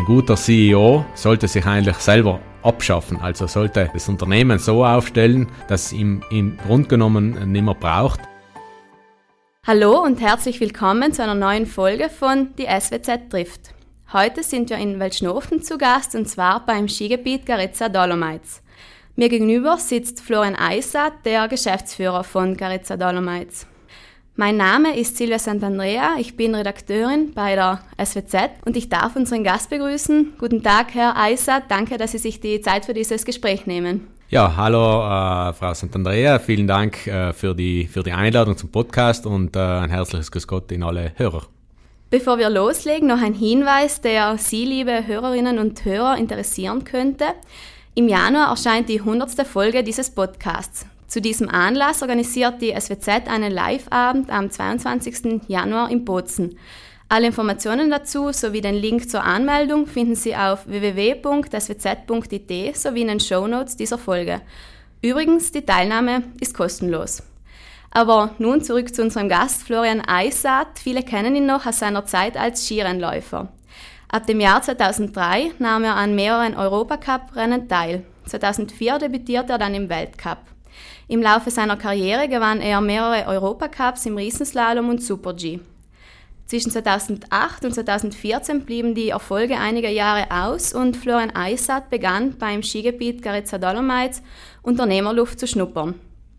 guter CEO sollte sich eigentlich selber abschaffen, also sollte das Unternehmen so aufstellen, dass es ihm im Grunde genommen nicht mehr braucht. Hallo und herzlich willkommen zu einer neuen Folge von Die SWZ trifft. Heute sind wir in Weltschnofen zu Gast und zwar beim Skigebiet Garitza Dolomites. Mir gegenüber sitzt Florian Eissat, der Geschäftsführer von Garitza Dolomites. Mein Name ist Silvia Sant'Andrea, ich bin Redakteurin bei der SWZ und ich darf unseren Gast begrüßen. Guten Tag, Herr Eissat, danke, dass Sie sich die Zeit für dieses Gespräch nehmen. Ja, hallo Frau Sant'Andrea, vielen Dank für die Einladung zum Podcast und ein herzliches Grüß Gott in alle Hörer. Bevor wir loslegen, noch ein Hinweis, der Sie, liebe Hörerinnen und Hörer, interessieren könnte. Im Januar erscheint die 100. Folge dieses Podcasts. Zu diesem Anlass organisiert die SWZ einen Live-Abend am 22. Januar in Bozen. Alle Informationen dazu sowie den Link zur Anmeldung finden Sie auf www.swz.it sowie in den Shownotes dieser Folge. Übrigens, die Teilnahme ist kostenlos. Aber nun zurück zu unserem Gast Florian Eissat. Viele kennen ihn noch aus seiner Zeit als Skirennläufer. Ab dem Jahr 2003 nahm er an mehreren Europacup-Rennen teil. 2004 debütierte er dann im Weltcup. Im Laufe seiner Karriere gewann er mehrere Europacups im Riesenslalom und Super-G. Zwischen 2008 und 2014 blieben die Erfolge einige Jahre aus und Florian Eissat begann beim Skigebiet Garitza Dolomites Unternehmerluft zu schnuppern.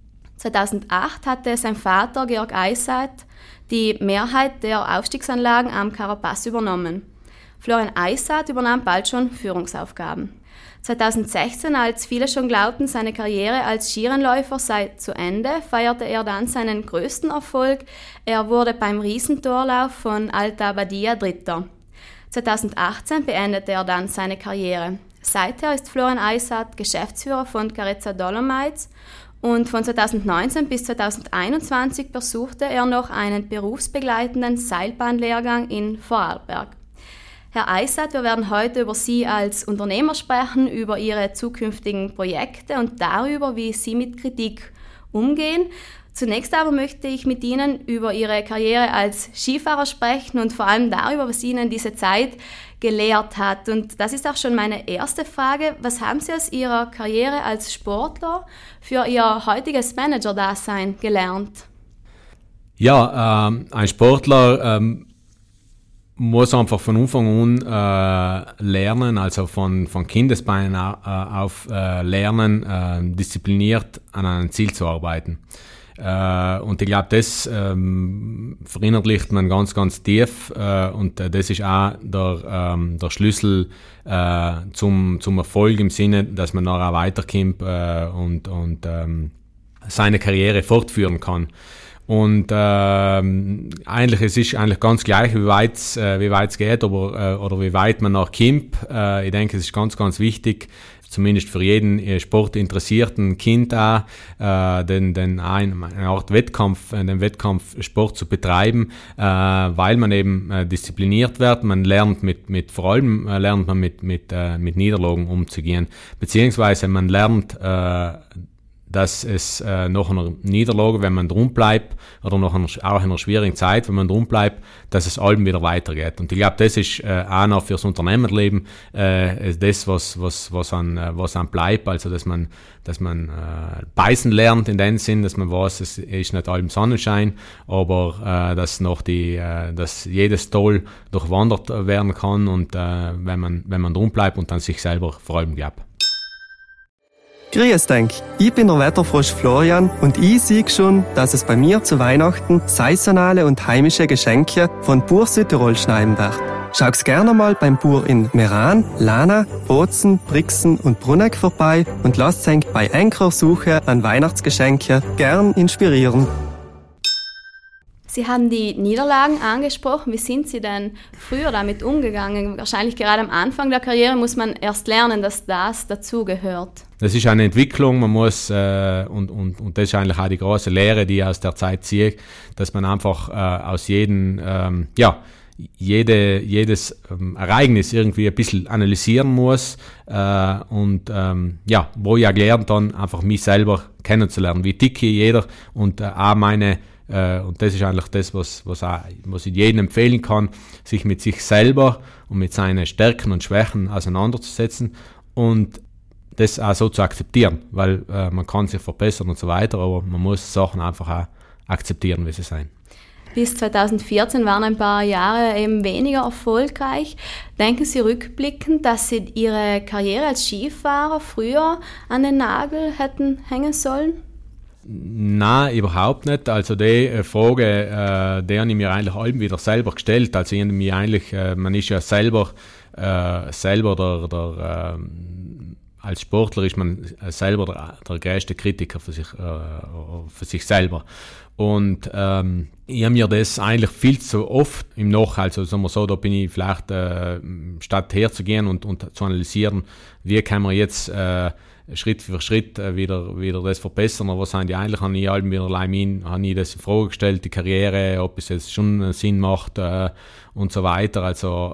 2008 hatte sein Vater Georg Eissat die Mehrheit der Aufstiegsanlagen am Carapaz übernommen. Florian Eissat übernahm bald schon Führungsaufgaben. 2016, als viele schon glaubten, seine Karriere als Skirennläufer sei zu Ende, feierte er dann seinen größten Erfolg. Er wurde beim Riesentorlauf von Alta Badia Dritter. 2018 beendete er dann seine Karriere. Seither ist Florian Eissat Geschäftsführer von Garitza Dolomites und von 2019 bis 2021 besuchte er noch einen berufsbegleitenden Seilbahnlehrgang in Vorarlberg. Herr Eissat, wir werden heute über Sie als Unternehmer sprechen, über Ihre zukünftigen Projekte und darüber, wie Sie mit Kritik umgehen. Zunächst aber möchte ich mit Ihnen über Ihre Karriere als Skifahrer sprechen und vor allem darüber, was Ihnen diese Zeit gelehrt hat. Und das ist auch schon meine erste Frage. Was haben Sie aus Ihrer Karriere als Sportler für Ihr heutiges Manager-Dasein gelernt? Ja, ein Sportler muss einfach von Anfang an lernen, also von Kindesbeinen auf lernen, diszipliniert an einem Ziel zu arbeiten. Und ich glaube, das verinnerlicht man ganz, ganz tief und das ist auch der Schlüssel zum Erfolg im Sinne, dass man nachher weiterkommt und seine Karriere fortführen kann. Und eigentlich es ist eigentlich ganz gleich, wie weit es geht, oder wie weit man noch kommt. Ich denke, es ist ganz, ganz wichtig, zumindest für jeden sportinteressierten Kind auch, eine Art Wettkampf, den Wettkampfsport zu betreiben, weil man eben diszipliniert wird. Man lernt vor allem lernt man mit Niederlagen umzugehen, beziehungsweise man lernt dass es nach einer Niederlage, wenn man drum bleibt, oder auch in einer schwierigen Zeit, wenn man drum bleibt, dass es allem wieder weitergeht. Und ich glaube, das ist auch noch fürs Unternehmerleben das, was an bleibt, also dass man beißen lernt in dem Sinn, dass man weiß, es ist nicht allem Sonnenschein, aber dass jedes Tal durchwandert werden kann und wenn man drum bleibt und dann sich selber vor allem glaubt. Grüß euch, ich bin der Wetterfrosch Florian und ich sehe schon, dass es bei mir zu Weihnachten saisonale und heimische Geschenke von Bur Südtirol schneiden wird. Schaut's gerne mal beim Bur in Meran, Lana, Bozen, Brixen und Bruneck vorbei und lasst euch bei eurer Suche an Weihnachtsgeschenke gern inspirieren. Sie haben die Niederlagen angesprochen. Wie sind Sie denn früher damit umgegangen? Wahrscheinlich gerade am Anfang der Karriere muss man erst lernen, dass das dazugehört. Das ist eine Entwicklung, man muss, und das ist eigentlich auch die große Lehre, die ich aus der Zeit ziehe, dass man einfach aus jedes Ereignis irgendwie ein bisschen analysieren muss wo ich auch gelernt habe, einfach mich selber kennenzulernen, wie ticke jeder und auch meine Und das ist eigentlich das, was ich jedem empfehlen kann, sich mit sich selber und mit seinen Stärken und Schwächen auseinanderzusetzen und das auch so zu akzeptieren, weil man kann sich verbessern und so weiter, aber man muss Sachen einfach auch akzeptieren, wie sie sind. Bis 2014 waren ein paar Jahre eben weniger erfolgreich. Denken Sie rückblickend, dass Sie Ihre Karriere als Skifahrer früher an den Nagel hätten hängen sollen? Nein, überhaupt nicht. Also die Frage, die habe ich mir eigentlich allem wieder selber gestellt. Also ich mir eigentlich, man ist ja selber als Sportler ist man selber der größte Kritiker für sich selber. Und ich habe mir das eigentlich viel zu oft im also sagen wir so, da bin ich vielleicht, statt herzugehen und zu analysieren, wie kann man jetzt Schritt für Schritt wieder das verbessern, aber was sind die eigentlich, habe ich das in Frage gestellt, die Karriere, ob es jetzt schon Sinn macht und so weiter, also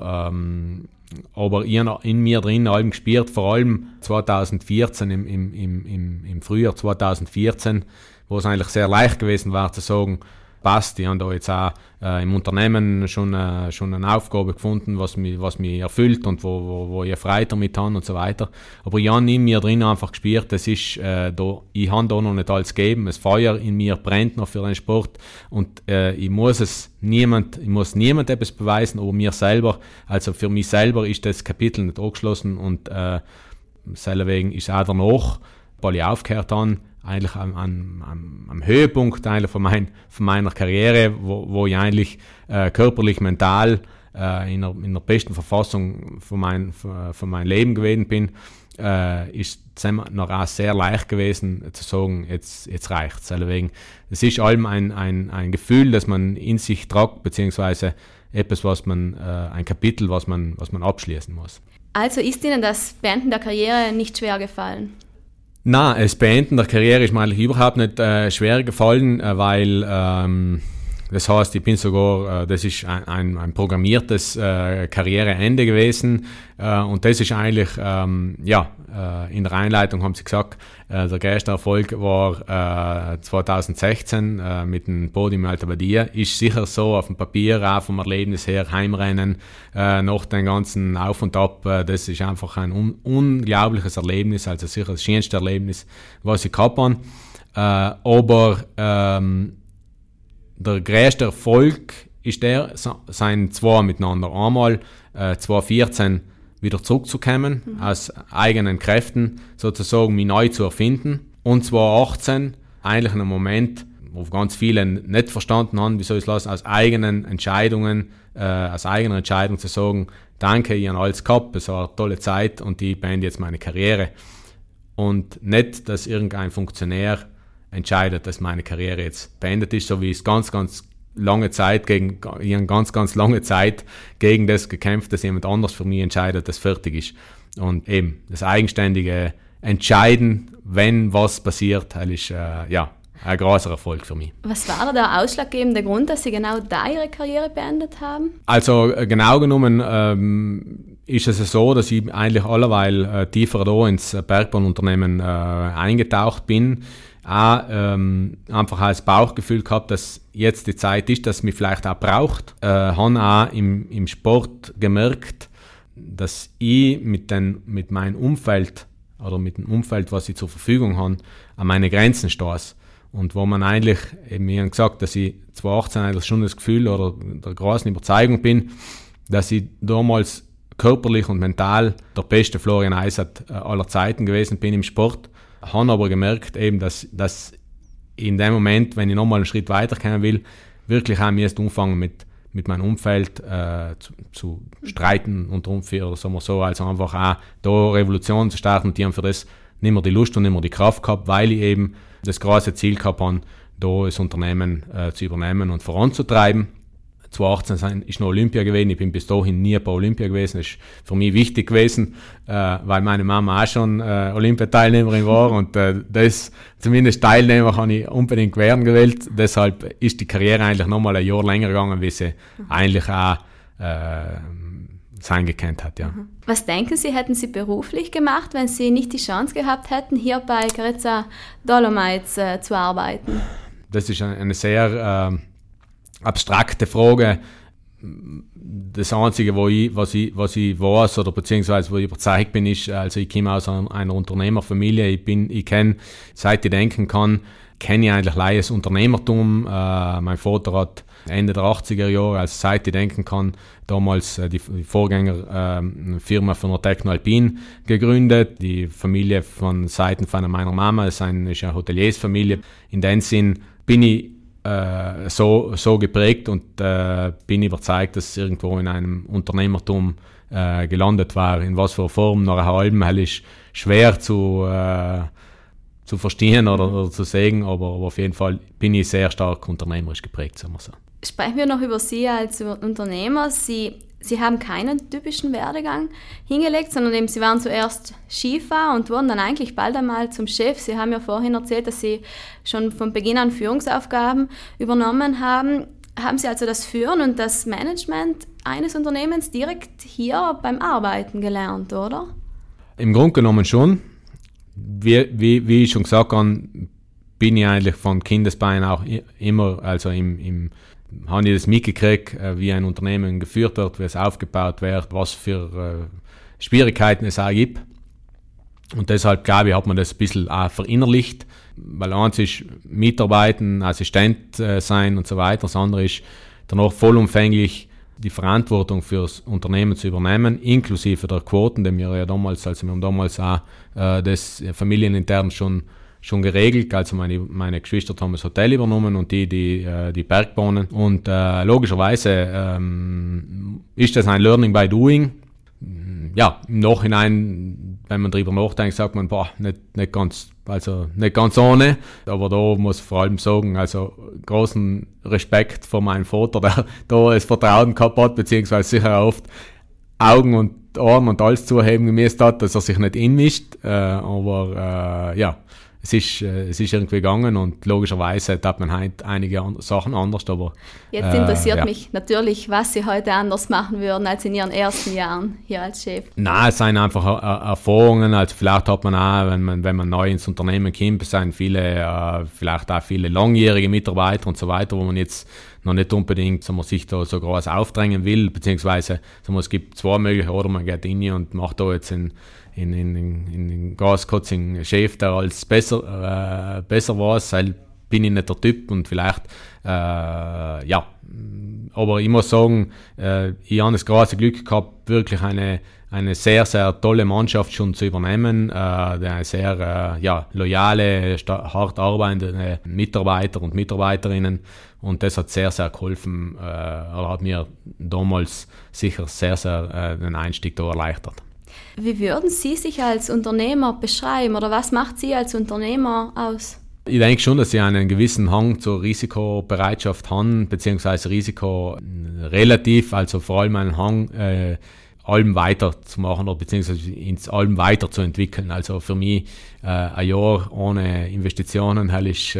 aber ich habe in mir drin allem gespürt, vor allem 2014, im Frühjahr 2014, wo es eigentlich sehr leicht gewesen war zu sagen, passt, ich habe da jetzt auch im Unternehmen schon eine Aufgabe gefunden, was mich erfüllt und wo ich Freude damit habe und so weiter. Aber ich habe in mir drin einfach gespürt, das ist, ich habe da noch nicht alles gegeben, das Feuer in mir brennt noch für den Sport und ich muss niemand etwas beweisen, aber mir selber, also für mich selber ist das Kapitel nicht abgeschlossen und deswegen ist auch danach, weil ich aufgehört habe, eigentlich am Höhepunkt eigentlich von meiner Karriere, wo ich eigentlich körperlich, mental in der besten Verfassung von meinem Leben gewesen bin, ist es noch auch sehr leicht gewesen zu sagen, jetzt reicht's. Deswegen, es ist allem ein Gefühl, das man in sich tragt, beziehungsweise etwas, ein Kapitel, was man abschließen muss. Also ist Ihnen das Beenden der Karriere nicht schwer gefallen? Nein, das Beenden der Karriere ist mir eigentlich überhaupt nicht schwer gefallen, weil das heißt, ich bin sogar, das ist ein programmiertes Karriereende gewesen und das ist eigentlich, in der Einleitung haben sie gesagt, der größte Erfolg war 2016 mit dem Podium in Alta Badia. Ist sicher so auf dem Papier, auch vom Erlebnis her, Heimrennen, nach den ganzen Auf und Ab, das ist einfach ein unglaubliches Erlebnis, also sicher das schönste Erlebnis, was ich gehabt habe. Aber der größte Erfolg ist sind zwei miteinander. Einmal 2014 wieder zurückzukommen, aus eigenen Kräften sozusagen mich neu zu erfinden. Und 2018 eigentlich einen Moment, wo ganz viele nicht verstanden haben, wie soll ich es lassen, aus eigener Entscheidung zu sagen, danke, ich habe alles gehabt, es war eine tolle Zeit und ich beende jetzt meine Karriere. Und nicht, dass irgendein Funktionär entscheidet, dass meine Karriere jetzt beendet ist, so wie es ganz lange Zeit gegen das gekämpft, dass jemand anders für mich entscheidet, dass fertig ist. Und eben das eigenständige Entscheiden, wenn was passiert, das ist ein großer Erfolg für mich. Was war da der ausschlaggebende Grund, dass Sie genau da Ihre Karriere beendet haben? Also genau genommen ist es so, dass ich eigentlich alleweil tiefer da ins Bergbahnunternehmen eingetaucht bin. Auch einfach als Bauchgefühl gehabt, dass jetzt die Zeit ist, dass es mich vielleicht auch braucht. Habe auch im Sport gemerkt, dass ich mit meinem Umfeld oder mit dem Umfeld, was ich zur Verfügung habe, an meine Grenzen stoße. Und wo man eigentlich, eben mir gesagt, dass ich 2018 eigentlich schon das Gefühl oder der großen Überzeugung bin, dass ich damals körperlich und mental der beste Florian Eissert aller Zeiten gewesen bin im Sport. Habe aber gemerkt, eben, dass in dem Moment, wenn ich nochmal einen Schritt weiterkommen will, wirklich auch mir anfangen mit meinem Umfeld zu streiten und oder sagen wir so, also einfach auch da Revolution zu starten, und die haben für das nicht mehr die Lust und nicht mehr die Kraft gehabt, weil ich eben das große Ziel gehabt habe, da das Unternehmen zu übernehmen und voranzutreiben. 2018 ist noch Olympia gewesen, ich bin bis dahin nie bei Olympia gewesen, das ist für mich wichtig gewesen, weil meine Mama auch schon Olympiateilnehmerin war und das, zumindest Teilnehmer, kann ich unbedingt werden gewählt, deshalb ist die Karriere eigentlich nochmal ein Jahr länger gegangen, wie sie eigentlich auch sein gekannt hat, ja. Was denken Sie, hätten Sie beruflich gemacht, wenn Sie nicht die Chance gehabt hätten, hier bei Carezza Dolomites zu arbeiten? das ist eine sehr abstrakte Frage. Das Einzige, was ich weiß oder beziehungsweise wo ich überzeugt bin, ist, also ich komme aus einer Unternehmerfamilie, ich kenne, seit ich denken kann, kenne ich eigentlich das Unternehmertum. Mein Vater hat Ende der 80er Jahre, also seit ich denken kann, damals die Vorgängerfirma von der Techno Alpine gegründet. Die Familie von Seiten von meiner Mama ist eine Hoteliersfamilie. In dem Sinn bin ich so geprägt und bin überzeugt, dass es irgendwo in einem Unternehmertum gelandet war. In was für einer Form, nach halbem ist schwer zu verstehen oder zu sagen, aber auf jeden Fall bin ich sehr stark unternehmerisch geprägt, sagen wir so. Sprechen wir noch über Sie als Unternehmer. Sie haben keinen typischen Werdegang hingelegt, sondern eben Sie waren zuerst Skifahrer und wurden dann eigentlich bald einmal zum Chef. Sie haben ja vorhin erzählt, dass Sie schon von Beginn an Führungsaufgaben übernommen haben. Haben Sie also das Führen und das Management eines Unternehmens direkt hier beim Arbeiten gelernt, oder? Im Grunde genommen schon. Wie ich schon gesagt habe, bin ich eigentlich von Kindesbeinen auch immer, also habe ich das mitgekriegt, wie ein Unternehmen geführt wird, wie es aufgebaut wird, was für Schwierigkeiten es auch gibt. Und deshalb, glaube ich, hat man das ein bisschen auch verinnerlicht, weil eins ist Mitarbeiten, Assistent sein und so weiter, das andere ist danach vollumfänglich die Verantwortung für das Unternehmen zu übernehmen, inklusive der Quoten, die wir ja damals, also wir haben damals auch das familienintern schon geregelt, also meine Geschwister haben das Hotel übernommen und die Bergbahnen. Und logischerweise ist das ein Learning by Doing. Ja, im Nachhinein, wenn man darüber nachdenkt, sagt man, nicht ganz ohne. Aber da muss ich vor allem sagen, also großen Respekt vor meinem Vater, der da das Vertrauen gehabt hat, beziehungsweise sicher oft Augen und Ohren und alles zuheben gemäß hat, dass er sich nicht einmischt. Aber es ist irgendwie gegangen und logischerweise hat man heute einige Sachen anders, aber jetzt interessiert mich natürlich, was Sie heute anders machen würden als in Ihren ersten Jahren hier als Chef. Nein, es sind einfach Erfahrungen, also vielleicht hat man auch, wenn man neu ins Unternehmen kommt, es sind vielleicht auch viele langjährige Mitarbeiter und so weiter, wo man jetzt noch nicht unbedingt sich da so groß aufdrängen will, beziehungsweise es gibt zwei Möglichkeiten, oder man geht rein und macht da jetzt in Gaskotting Chef, der als besser weiß, weil bin ich nicht der Typ und vielleicht, aber ich muss sagen, ich habe das große Glück gehabt, wirklich eine sehr, sehr tolle Mannschaft schon zu übernehmen, eine sehr loyale, hart arbeitende Mitarbeiter und Mitarbeiterinnen und das hat sehr, sehr geholfen, oder hat mir damals sicher sehr, sehr den Einstieg da erleichtert. Wie würden Sie sich als Unternehmer beschreiben oder was macht Sie als Unternehmer aus? Ich denke schon, dass Sie einen gewissen Hang zur Risikobereitschaft haben, beziehungsweise Risiko relativ, also vor allem einen Hang, allem weiterzumachen oder beziehungsweise ins allem weiterzuentwickeln. Also für mich ein Jahr ohne Investitionen ist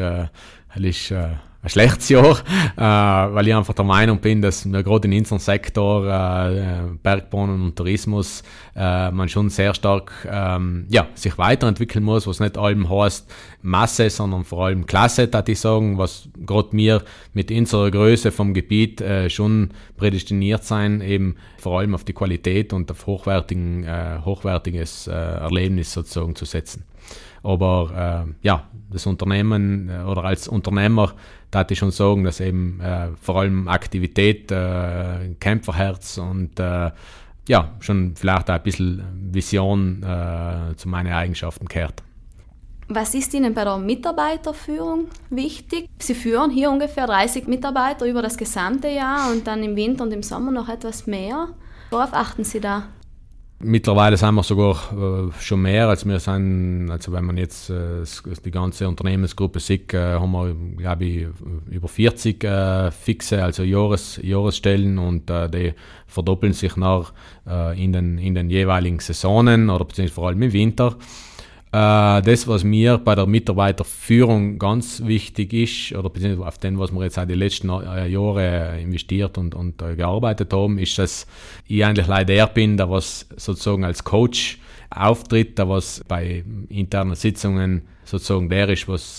ein schlechtes Jahr, weil ich einfach der Meinung bin, dass wir gerade in unserem Sektor Bergbahnen und Tourismus man schon sehr stark sich weiterentwickeln muss, was nicht allem heißt Masse, sondern vor allem Klasse, würde ich sagen, was gerade wir mit unserer Größe vom Gebiet schon prädestiniert sein, eben vor allem auf die Qualität und auf hochwertiges Erlebnis sozusagen zu setzen. Aber das Unternehmen oder als Unternehmer darf ich schon sagen, dass eben vor allem Aktivität, Kämpferherz und schon vielleicht auch ein bisschen Vision zu meinen Eigenschaften gehört. Was ist Ihnen bei der Mitarbeiterführung wichtig? Sie führen hier ungefähr 30 Mitarbeiter über das gesamte Jahr und dann im Winter und im Sommer noch etwas mehr. Worauf achten Sie da? Mittlerweile sind wir sogar schon mehr, als wir sind, also wenn man jetzt die ganze Unternehmensgruppe sieht, haben wir, glaube ich, über 40 fixe, also Jahresstellen und die verdoppeln sich in den jeweiligen Saisonen oder beziehungsweise vor allem im Winter. Das, was mir bei der Mitarbeiterführung ganz wichtig ist, oder beziehungsweise auf den, was wir jetzt auch die letzten Jahre investiert und gearbeitet haben, ist, dass ich eigentlich leider der bin, der was sozusagen als Coach auftritt, der was bei internen Sitzungen sozusagen der ist, was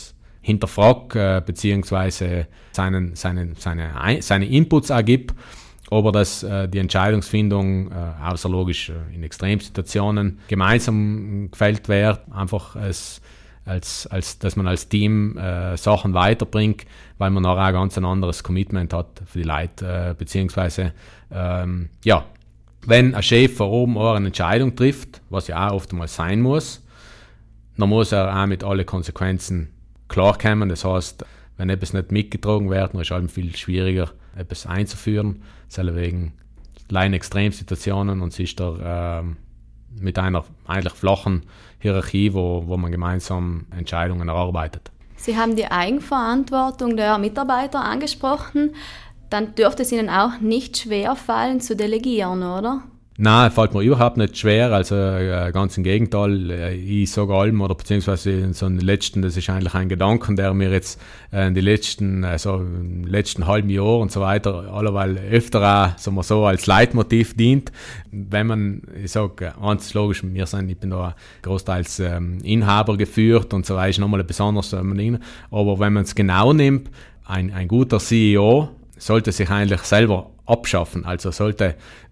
hinterfrage, beziehungsweise seine Inputs ergibt, aber dass die Entscheidungsfindung, außer logisch in Extremsituationen, gemeinsam gefällt wird, einfach als dass man als Team Sachen weiterbringt, weil man auch ein ganz anderes Commitment hat für die Leute, beziehungsweise wenn ein Chef von oben auch eine Entscheidung trifft, was ja auch oftmals sein muss, dann muss er auch mit allen Konsequenzen klarkommen. Das heißt, wenn etwas nicht mitgetragen wird, dann ist es viel schwieriger, etwas einzuführen. Deswegen allein Extremsituationen und sich da mit einer eigentlich flachen Hierarchie, wo man gemeinsam Entscheidungen erarbeitet. Sie haben die Eigenverantwortung der Mitarbeiter angesprochen. Dann dürfte es Ihnen auch nicht schwer fallen zu delegieren, oder? Nein, fällt mir überhaupt nicht schwer, also ganz im Gegenteil, ich sage allem, oder beziehungsweise so in den letzten, das ist eigentlich ein Gedanke, der mir jetzt in den letzten halben Jahr und so weiter allerweil öfter auch, sagen wir so, als Leitmotiv dient. Wenn man, ich sage, eins ist logisch, ich bin da großteils Inhaber geführt und so weiter, ist nochmal ein besonderes Ding, aber wenn man es genau nimmt, ein guter CEO sollte sich eigentlich selber abschaffen, also sollte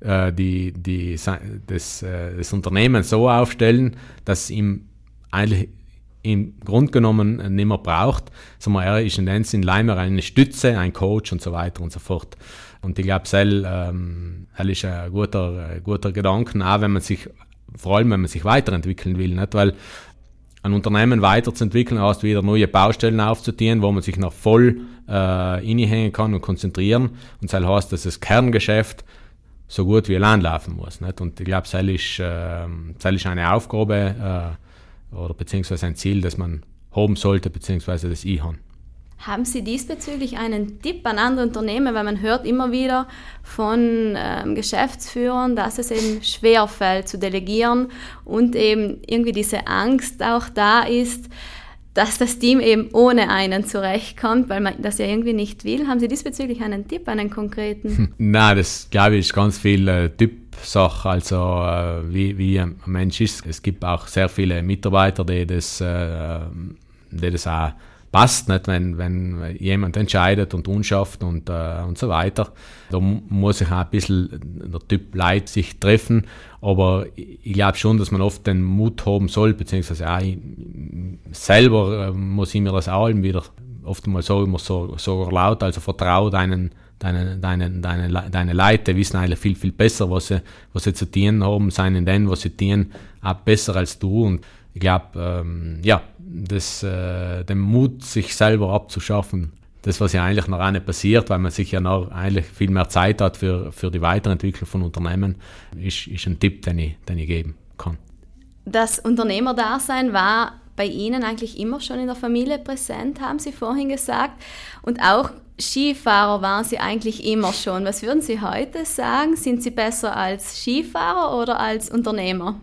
das Unternehmen so aufstellen, dass es ihm eigentlich im Grunde genommen nicht mehr braucht, sondern er ist in dem Sinn leider eine Stütze, ein Coach und so weiter und so fort. Und ich glaube, das ist ein guter Gedanke, auch vor allem wenn man sich weiterentwickeln will, nicht? Weil ein Unternehmen weiterzuentwickeln, heißt wieder neue Baustellen aufzutun, wo man sich noch voll reinhängen kann und konzentrieren. Und das heißt, dass das Kerngeschäft so gut wie allein laufen muss. Nicht? Und ich glaube, das ist eine Aufgabe oder beziehungsweise ein Ziel, das man haben sollte, beziehungsweise das ich habe. Haben Sie diesbezüglich einen Tipp an andere Unternehmen? Weil man hört immer wieder von Geschäftsführern, dass es eben schwerfällt zu delegieren und eben irgendwie diese Angst auch da ist, dass das Team eben ohne einen zurechtkommt, weil man das ja irgendwie nicht will. Haben Sie diesbezüglich einen Tipp, einen konkreten? Nein, das glaube ich ist ganz viel Typsache, also wie ein Mensch ist. Es gibt auch sehr viele Mitarbeiter, die das auch passt, nicht, wenn jemand entscheidet und unschafft und so weiter. Da muss sich auch ein bisschen der Typ Leute sich treffen, aber ich glaube schon, dass man oft den Mut haben soll, beziehungsweise auch selber muss ich mir das auch wieder oft mal immer so laut, also vertraue deine Leute, wissen eigentlich viel, viel besser, was sie zu tun haben, sein in dem, was sie tun, auch besser als du. Und ich glaube, den Mut, sich selber abzuschaffen, das, was ja eigentlich noch auch nicht passiert, weil man sich ja noch eigentlich viel mehr Zeit hat für die Weiterentwicklung von Unternehmen, ist ein Tipp, den ich geben kann. Das Unternehmerdasein war bei Ihnen eigentlich immer schon in der Familie präsent, haben Sie vorhin gesagt. Und auch Skifahrer waren Sie eigentlich immer schon. Was würden Sie heute sagen? Sind Sie besser als Skifahrer oder als Unternehmer?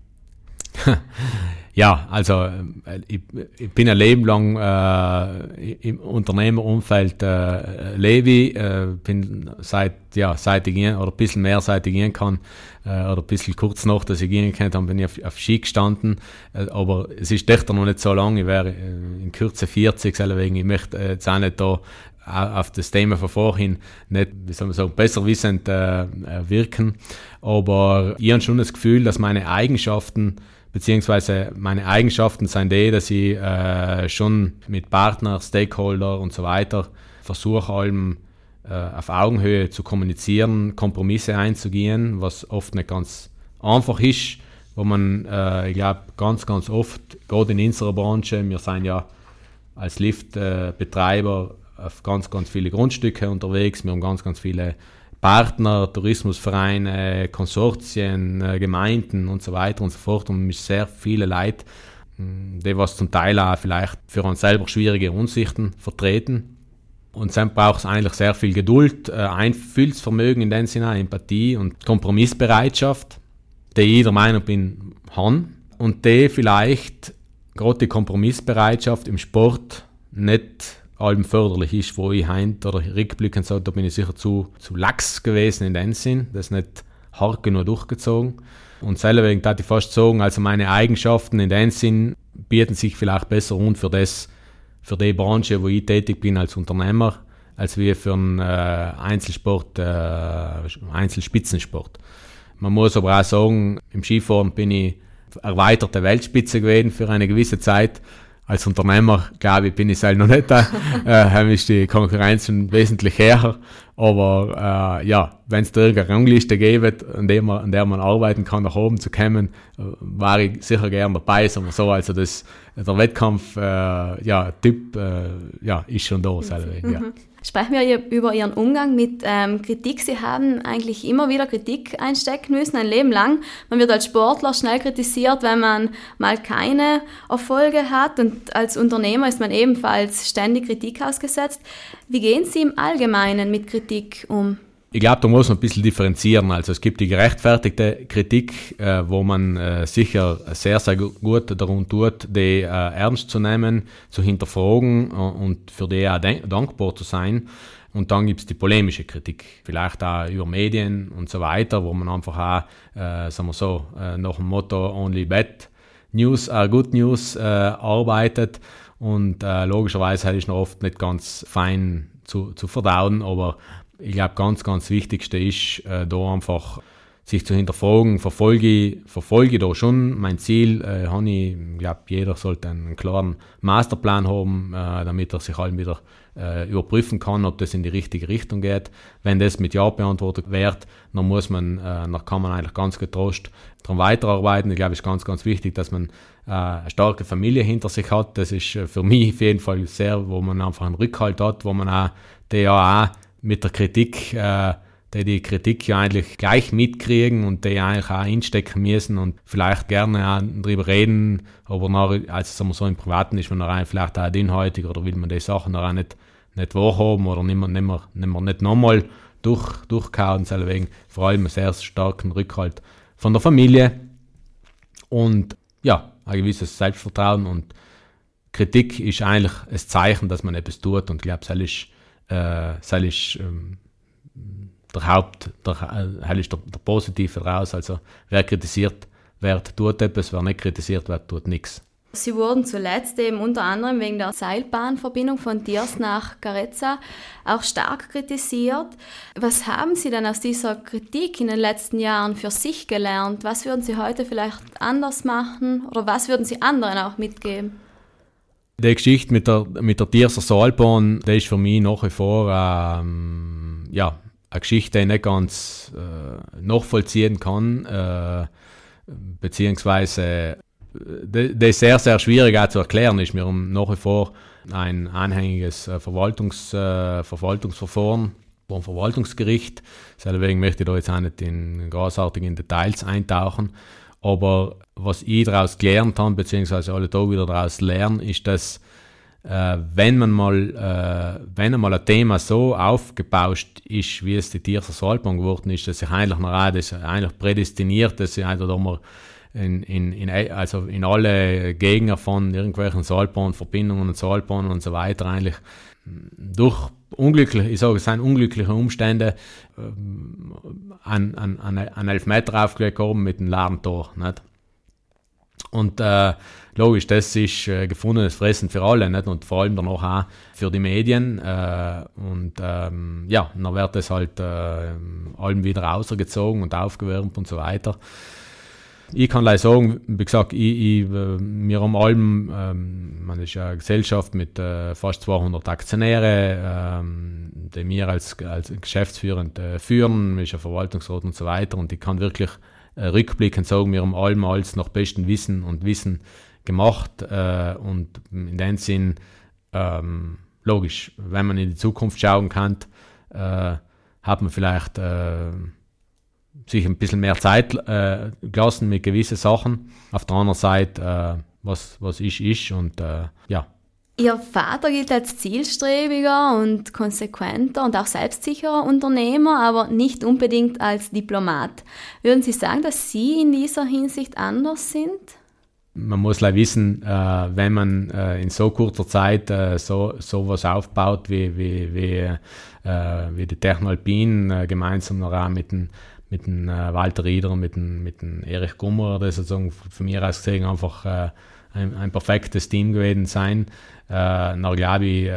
Ja, also ich bin ein Leben lang im Unternehmerumfeld Levi, bin seit ich gehen, oder ein bisschen mehr seit ich gehen kann, oder ein bisschen kurz nach, dass ich gehen kann, dann bin ich auf Ski gestanden, aber es ist echt noch nicht so lange, ich wäre in Kürze 40, deswegen ich möchte jetzt auch nicht da auf das Thema von vorhin nicht, wie soll man sagen, besser wissend wirken, aber ich habe schon das Gefühl, dass meine Eigenschaften sind die, dass ich schon mit Partnern, Stakeholder und so weiter versuche, allem auf Augenhöhe zu kommunizieren, Kompromisse einzugehen, was oft nicht ganz einfach ist, wo man, ich glaube, ganz, ganz oft, gerade in unserer Branche, wir sind ja als Liftbetreiber auf ganz, ganz viele Grundstücke unterwegs, wir haben ganz, ganz viele Partner, Tourismusvereine, Konsortien, Gemeinden und so weiter und so fort und mit sehr viele Leute, die was zum Teil auch vielleicht für uns selber schwierige Ansichten vertreten. Und dann braucht es eigentlich sehr viel Geduld, Einfühlsvermögen in dem Sinne, Empathie und Kompromissbereitschaft, die ich der Meinung bin, haben. Und die vielleicht, gerade die Kompromissbereitschaft im Sport, nicht allem förderlich ist, wo ich heint oder rückblickend sage, da bin ich sicher zu lax gewesen in dem Sinn, das ist nicht hart genug durchgezogen. Und deswegen würde ich fast sagen, also meine Eigenschaften in dem Sinn bieten sich vielleicht besser an für das, für die Branche, wo ich tätig bin als Unternehmer, als wie für einen Einzelsport, Einzelspitzensport. Man muss aber auch sagen, im Skifahren bin ich erweiterte Weltspitze gewesen für eine gewisse Zeit. Als Unternehmer, glaube ich, bin ich selber noch nicht da. Ist die Konkurrenz schon wesentlich höher. Aber wenn es da irgendeine Rangliste gibt, an der man arbeiten kann, nach oben zu kommen, war ich sicher gern dabei. Sagen wir so. Also der Wettkampf-Typ ist schon da. Ja. Sprechen wir über Ihren Umgang mit Kritik. Sie haben eigentlich immer wieder Kritik einstecken müssen, ein Leben lang. Man wird als Sportler schnell kritisiert, wenn man mal keine Erfolge hat. Und als Unternehmer ist man ebenfalls ständig Kritik ausgesetzt. Wie gehen Sie im Allgemeinen mit Kritik um? Ich glaube, da muss man ein bisschen differenzieren. Also es gibt die gerechtfertigte Kritik, wo man sicher sehr, sehr gut darum tut, die ernst zu nehmen, zu hinterfragen und für die auch dankbar zu sein. Und dann gibt es die polemische Kritik, vielleicht auch über Medien und so weiter, wo man einfach auch, sagen wir so, nach dem Motto Only Bad News are Good News arbeitet. Und logischerweise ist noch oft nicht ganz fein zu verdauen, aber ich glaube, ganz, ganz Wichtigste ist, da einfach sich zu hinterfragen, verfolge ich da schon mein Ziel, ich glaube, jeder sollte einen klaren Masterplan haben, damit er sich halt wieder überprüfen kann, ob das in die richtige Richtung geht. Wenn das mit Ja beantwortet wird, dann kann man eigentlich ganz getrost daran weiterarbeiten. Ich glaube, es ist ganz, ganz wichtig, dass man eine starke Familie hinter sich hat. Das ist für mich auf jeden Fall sehr, wo man einfach einen Rückhalt hat, wo man auch mit der Kritik, die Kritik ja eigentlich gleich mitkriegen und die eigentlich auch einstecken müssen und vielleicht gerne auch darüber reden, aber nachher, also sagen wir so, im Privaten ist man rein vielleicht auch dünnhäutig oder will man die Sachen auch nicht wahrhaben oder nicht nochmal durchkauen, deswegen vor allem einen sehr starken Rückhalt von der Familie und ja, ein gewisses Selbstvertrauen und Kritik ist eigentlich ein Zeichen, dass man etwas tut und ich glaube, das ist der Positive daraus. Also wer kritisiert wird, tut etwas, wer nicht kritisiert wird, tut nichts. Sie wurden zuletzt eben unter anderem wegen der Seilbahnverbindung von Diers nach Garezza auch stark kritisiert. Was haben Sie denn aus dieser Kritik in den letzten Jahren für sich gelernt? Was würden Sie heute vielleicht anders machen oder was würden Sie anderen auch mitgeben? Die Geschichte mit der Dierser Seilbahn, die ist für mich nach wie vor eine Geschichte, die ich nicht ganz nachvollziehen kann, beziehungsweise die sehr, sehr schwierig auch zu erklären ist. Wir haben nach wie vor ein anhängiges Verwaltungsverfahren beim Verwaltungsgericht. Deswegen möchte ich da jetzt auch nicht großartigen Details eintauchen. Aber was ich daraus gelernt habe, beziehungsweise alle da wieder daraus lernen, ist, dass wenn einmal ein Thema so aufgebauscht ist, wie es die Dierser Seilbahn geworden ist, dass sich eigentlich prädestiniert, dass sich einfach da mal in alle Gegner von irgendwelchen Seilbahnverbindungen und Seilbahnen und so weiter eigentlich durch unglückliche Umstände an Elfmeter aufgelegt haben mit einem leeren Tor. Nicht? Und logisch, das ist gefundenes Fressen für alle, nicht? Und vor allem danach auch für die Medien. Dann wird das halt allem wieder rausgezogen und aufgewärmt und so weiter. Ich kann leider sagen, wie gesagt, wir haben allem, man ist ja eine Gesellschaft mit fast 200 Aktionäre, die wir als geschäftsführend führen, ist ja Verwaltungsrat und so weiter. Und ich kann wirklich rückblickend sagen, wir haben allem alles nach bestem Wissen gemacht. Und in dem Sinn, logisch, wenn man in die Zukunft schauen kann, hat man vielleicht sich ein bisschen mehr Zeit gelassen mit gewissen Sachen. Auf der anderen Seite, was ist und ja. Ihr Vater gilt als zielstrebiger und konsequenter und auch selbstsicherer Unternehmer, aber nicht unbedingt als Diplomat. Würden Sie sagen, dass Sie in dieser Hinsicht anders sind? Man muss leider wissen, wenn man in so kurzer Zeit sowas aufbaut wie die Technoalpin, gemeinsam noch mit dem Walter Rieder und mit dem Erich Gummer, das ist sozusagen von mir aus gesehen einfach ein perfektes Team gewesen sein. Dann glaube ich,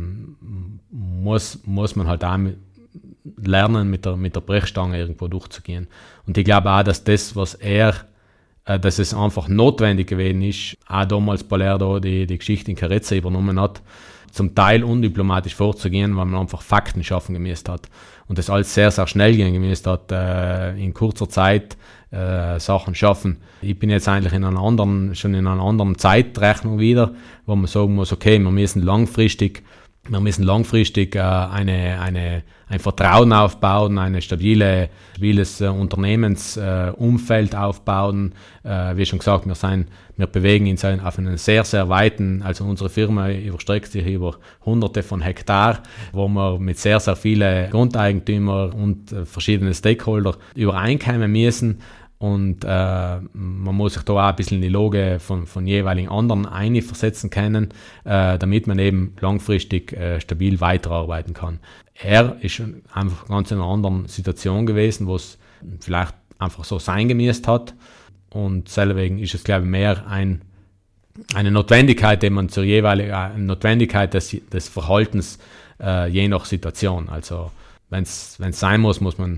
muss man halt auch lernen, mit der Brechstange irgendwo durchzugehen. Und ich glaube auch, dass das, dass es einfach notwendig gewesen ist, auch damals Palerdo die Geschichte in Carezza übernommen hat, zum Teil undiplomatisch vorzugehen, weil man einfach Fakten schaffen gemäß hat. Und das alles sehr, sehr schnell gehen gemäß hat, in kurzer Zeit Sachen schaffen. Ich bin jetzt eigentlich schon in einer anderen Zeitrechnung wieder, wo man sagen muss, okay, wir müssen langfristig ein Vertrauen aufbauen, ein stabiles Unternehmensumfeld aufbauen. Wie schon gesagt, wir bewegen uns auf einen sehr, sehr weiten, also unsere Firma überstreckt sich über Hunderte von Hektar, wo wir mit sehr, sehr vielen Grundeigentümern und verschiedenen Stakeholder übereinkommen müssen. Und man muss sich da auch ein bisschen in die Lage von jeweiligen anderen einversetzen können, damit man eben langfristig stabil weiterarbeiten kann. Er ist einfach ganz in einer anderen Situation gewesen, wo es vielleicht einfach so sein gemäß hat. Und deswegen ist es, glaube ich, mehr eine Notwendigkeit, die man zur jeweiligen Notwendigkeit des Verhaltens je nach Situation. Also wenn es sein muss man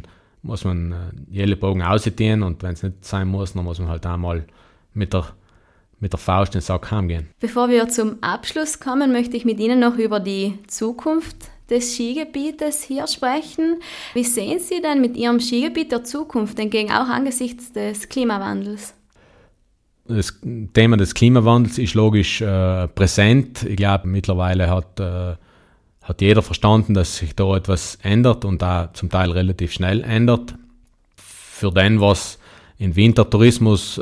jede Bogen ausziehen, und wenn es nicht sein muss, dann muss man halt einmal mit der Faust in den Sack heimgehen. Bevor wir zum Abschluss kommen, möchte ich mit Ihnen noch über die Zukunft des Skigebietes hier sprechen. Wie sehen Sie denn mit Ihrem Skigebiet der Zukunft entgegen, auch angesichts des Klimawandels? Das Thema des Klimawandels ist logisch präsent. Ich glaube, mittlerweile hat jeder verstanden, dass sich da etwas ändert und da zum Teil relativ schnell ändert. Für den, was in Wintertourismus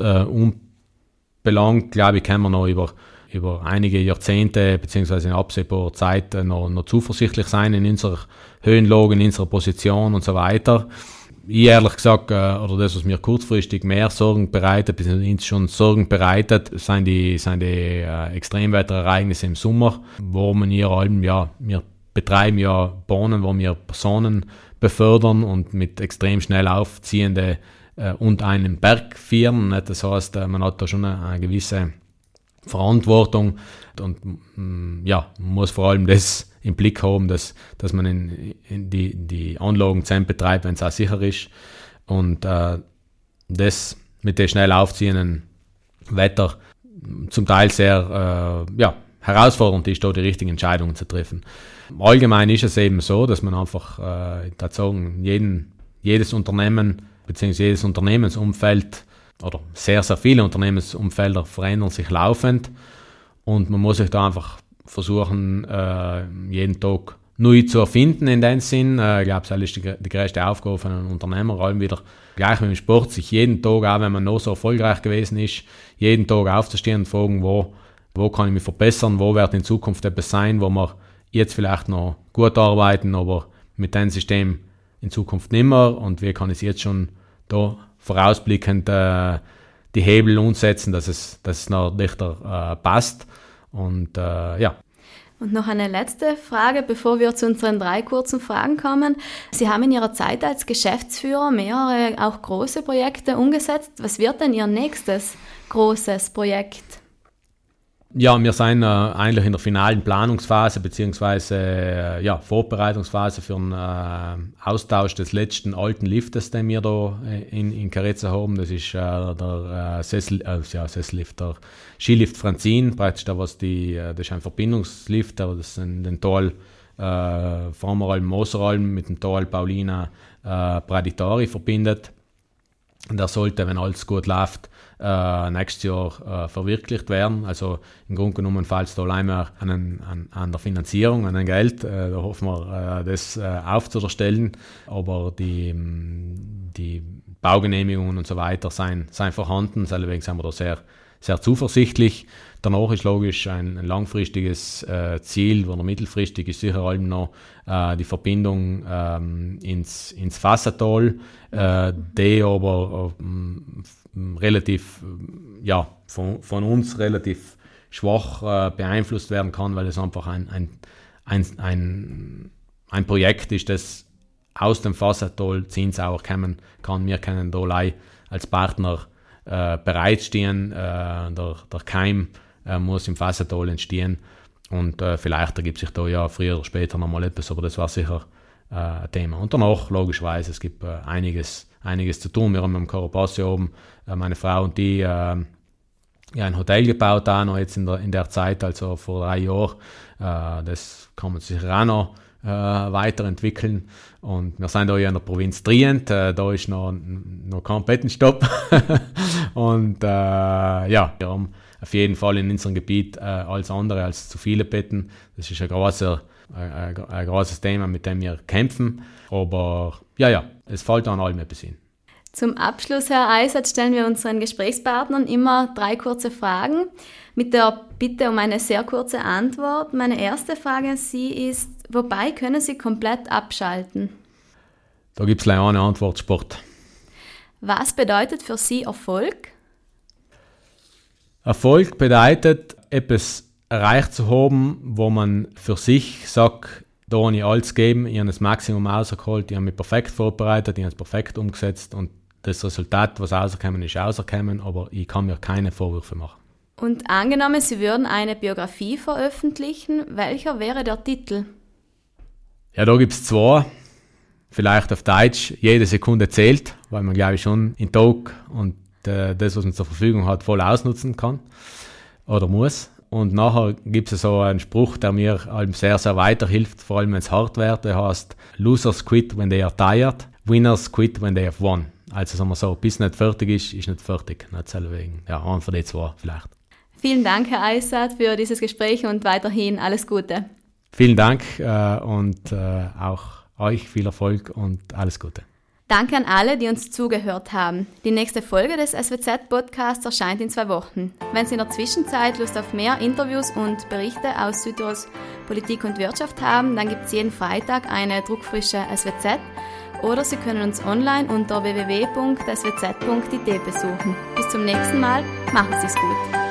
belangt, glaube ich, können wir noch über einige Jahrzehnte bzw. in absehbarer Zeit noch zuversichtlich sein in unserer Höhenlage, in unserer Position und so weiter. Ich ehrlich gesagt, oder das, was mir kurzfristig mehr Sorgen bereitet, bzw. uns schon Sorgen bereitet, sind die Extremwetterereignisse im Sommer, wo man hier wir betreiben ja Bahnen, wo wir Personen befördern und mit extrem schnell aufziehende und einen Berg führen. Das heißt, man hat da schon eine gewisse Verantwortung und man muss vor allem das im Blick haben, dass man in die Anlagen zusammen betreibt, wenn es auch sicher ist. Und das mit dem schnell aufziehenden Wetter zum Teil sehr herausfordernd ist, da die richtigen Entscheidungen zu treffen. Allgemein ist es eben so, dass man einfach jedes Unternehmen bzw. jedes Unternehmensumfeld oder sehr, sehr viele Unternehmensumfelder verändern sich laufend, und man muss sich da einfach versuchen, jeden Tag neu zu erfinden in dem Sinn. Ich glaube, das ist die größte Aufgabe von einem Unternehmer, allem wieder gleich wie im Sport, sich jeden Tag, auch wenn man noch so erfolgreich gewesen ist, jeden Tag aufzustehen und fragen, wo kann ich mich verbessern, wo wird in Zukunft etwas sein, wo wir jetzt vielleicht noch gut arbeiten, aber mit dem System in Zukunft nicht mehr, und wie kann ich jetzt schon da vorausblickend die Hebel umsetzen, dass es noch dichter passt. Und Und noch eine letzte Frage, bevor wir zu unseren 3 kurzen Fragen kommen. Sie haben in Ihrer Zeit als Geschäftsführer mehrere auch große Projekte umgesetzt. Was wird denn Ihr nächstes großes Projekt? Ja, wir sind eigentlich in der finalen Planungsphase bzw. Vorbereitungsphase für einen Austausch des letzten alten Liftes, den wir da in Carezza haben. Das ist der Sessellift, der Skilift Franzin, praktisch das ist ein Verbindungslift, das den Tal Vorderalm, Moseralm mit dem Tal Paulina Praditari verbindet. Und der sollte, wenn alles gut läuft, nächstes Jahr verwirklicht werden. Also im Grunde genommen fällt es da allein mehr an der Finanzierung, an dem Geld. Da hoffen wir, das aufzustellen. Aber die Baugenehmigungen und so weiter sind vorhanden. Deswegen sind wir da sehr, sehr zuversichtlich. Danach ist logisch ein langfristiges Ziel, oder mittelfristig ist sicher allem noch die Verbindung ins Fassatal, die aber relativ, von uns relativ schwach beeinflusst werden kann, weil es einfach ein Projekt ist, das aus dem Fassatal zu uns auch kommen kann. Wir können da als Partner bereitstehen. Der Keim muss im Fassetal entstehen. Und vielleicht ergibt sich da ja früher oder später nochmal etwas, aber das war sicher ein Thema. Und danach, logischerweise, es gibt einiges zu tun. Wir haben am Carapazio oben, meine Frau und die, ein Hotel gebaut, auch noch jetzt in der Zeit, also vor 3 Jahren. Das kann man sicher auch noch weiterentwickeln. Und wir sind da ja in der Provinz Trient, da ist noch kein Bettenstopp. Und wir haben auf jeden Fall in unserem Gebiet alles andere als zu viele Betten. Das ist ein großes Thema, mit dem wir kämpfen. Aber es fällt an allem etwas hin. Zum Abschluss, Herr Eisert, stellen wir unseren Gesprächspartnern immer 3 kurze Fragen mit der Bitte um eine sehr kurze Antwort. Meine erste Frage an Sie ist, wobei können Sie komplett abschalten? Da gibt es leider eine Antwort: Sport. Was bedeutet für Sie Erfolg? Erfolg bedeutet, etwas erreicht zu haben, wo man für sich sagt, da habe ich alles gegeben, ich habe das Maximum rausgeholt, ich habe mich perfekt vorbereitet, ich habe es perfekt umgesetzt und das Resultat, was rausgekommen ist, rausgekommen, aber ich kann mir keine Vorwürfe machen. Und angenommen, Sie würden eine Biografie veröffentlichen, welcher wäre der Titel? Ja, da gibt es 2. Vielleicht auf Deutsch, jede Sekunde zählt, weil man, glaube ich, schon in Tag und das, was man zur Verfügung hat, voll ausnutzen kann oder muss. Und nachher gibt es so einen Spruch, der mir sehr, sehr weiterhilft, vor allem wenn es hart wird. Der heißt, Losers quit when they are tired, Winners quit when they have won. Also sagen wir so, bis nicht fertig ist nicht fertig. Deswegen, einen von den 2 vielleicht. Vielen Dank, Herr Eisert, für dieses Gespräch und weiterhin alles Gute. Vielen Dank und auch euch viel Erfolg und alles Gute. Danke an alle, die uns zugehört haben. Die nächste Folge des SWZ-Podcasts erscheint in 2 Wochen. Wenn Sie in der Zwischenzeit Lust auf mehr Interviews und Berichte aus Südtirols Politik und Wirtschaft haben, dann gibt es jeden Freitag eine druckfrische SWZ oder Sie können uns online unter www.swz.it besuchen. Bis zum nächsten Mal, machen Sie es gut.